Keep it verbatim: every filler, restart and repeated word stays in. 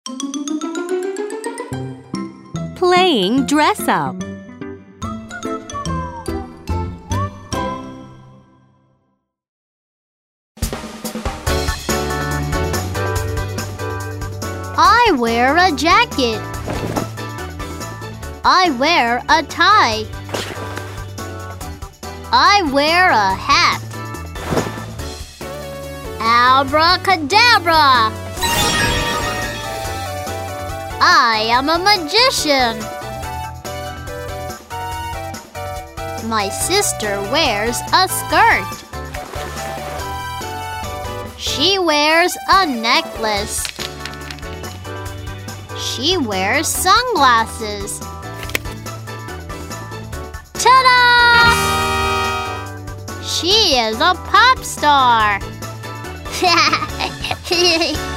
Playing dress up. I wear a jacket. I wear a tie. I wear a hat. Abracadabra! I am a magician. My sister wears a skirt. She wears a necklace. She wears sunglasses. Ta-da! She is a pop star.